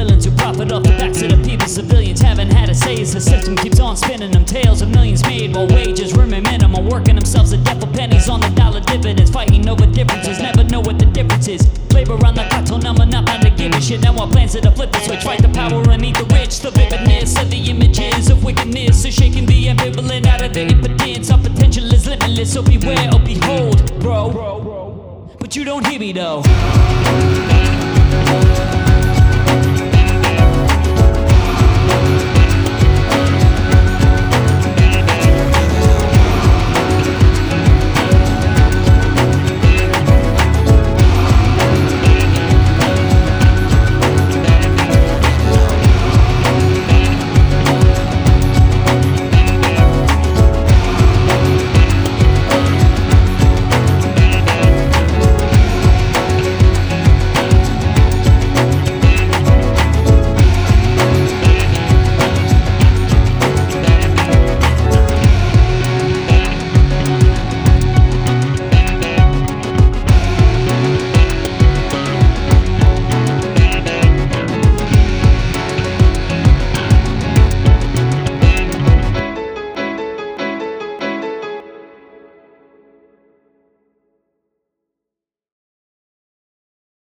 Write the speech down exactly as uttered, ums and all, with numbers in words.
villains who profit off the backs of the people. Civilians haven't had a say as the system keeps on spinning them. Tales of millions made while wages remain minimum, working themselves to death for pennies on the dollar dividends, fighting over differences, never know what the difference is. Labor on the clock till now, I'm not bound to give a shit. Now our plans are to flip the switch, fight the power and eat the rich. The vividness of the images of wickedness is shaking the ambivalent out of the impotence. Our potential is limitless, so beware or behold, bro. But you don't hear me though.